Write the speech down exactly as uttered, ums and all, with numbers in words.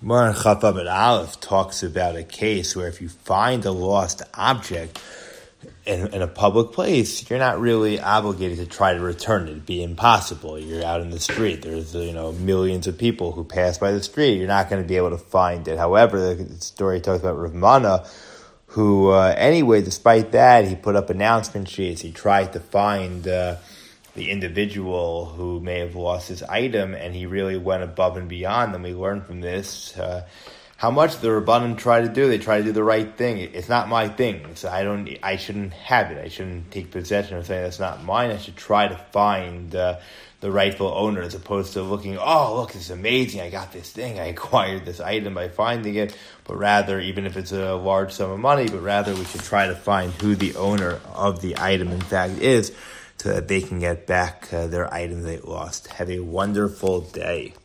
Gemara in Chaf Amud Aleph talks about a case where if you find a lost object in, in a public place, you're not really obligated to try to return it. It'd be impossible. You're out in the street. There's, you know, millions of people who pass by the street. You're not going to be able to find it. However, the story talks about Rav Mana, who, uh, anyway, despite that, he put up announcement sheets. He tried to find uh, the individual who may have lost his item, and he really went above and beyond. And we learned from this uh, how much the Rabbanim try to do. They try to do the right thing. It's not my thing, so I don't. I shouldn't have it. I shouldn't take possession of something that's not mine. I should try to find uh, the rightful owner, as opposed to looking, oh, look, this is amazing. I got this thing. I acquired this item by finding it. But rather, even if it's a large sum of money, but rather we should try to find who the owner of the item, in fact, is, so that they can get back uh, their item they lost. Have a wonderful day.